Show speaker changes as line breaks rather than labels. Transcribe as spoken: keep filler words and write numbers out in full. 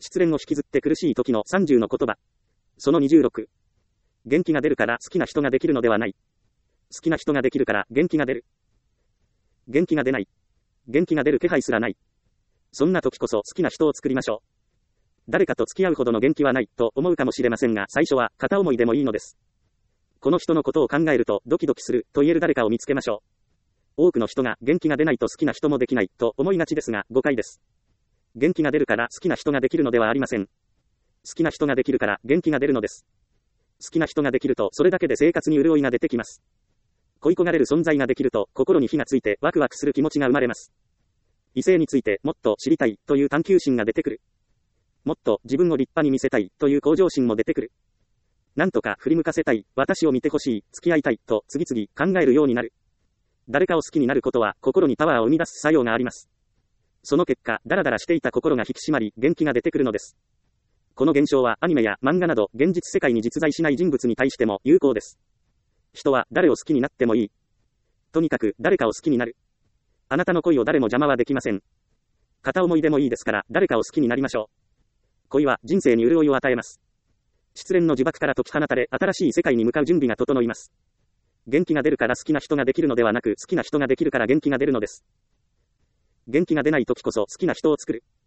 失恋を引きずって苦しい時のさんじゅうの言葉。そのにじゅうろく。元気が出るから好きな人ができるのではない。好きな人ができるから元気が出る。元気が出ない。元気が出る気配すらない。そんな時こそ好きな人を作りましょう。誰かと付き合うほどの元気はないと思うかもしれませんが、最初は片思いでもいいのです。この人のことを考えるとドキドキすると言える誰かを見つけましょう。多くの人が元気が出ないと好きな人もできないと思いがちですが、誤解です。元気が出るから好きな人ができるのではありません。好きな人ができるから元気が出るのです。好きな人ができるとそれだけで生活に潤いが出てきます。恋焦がれる存在ができると心に火がついてワクワクする気持ちが生まれます。異性についてもっと知りたいという探求心が出てくる。もっと自分を立派に見せたいという向上心も出てくる。なんとか振り向かせたい、私を見てほしい、付き合いたいと次々考えるようになる。誰かを好きになることは心にパワーを生み出す作用があります。その結果、ダラダラしていた心が引き締まり、元気が出てくるのです。この現象はアニメや漫画など現実世界に実在しない人物に対しても有効です。人は誰を好きになってもいい。とにかく誰かを好きになる。あなたの恋を誰も邪魔はできません。片思いでもいいですから誰かを好きになりましょう。恋は人生に潤いを与えます。失恋の呪縛から解き放たれ、新しい世界に向かう準備が整います。元気が出るから好きな人ができるのではなく、好きな人ができるから元気が出るのです。元気が出ない時こそ好きな人を作る。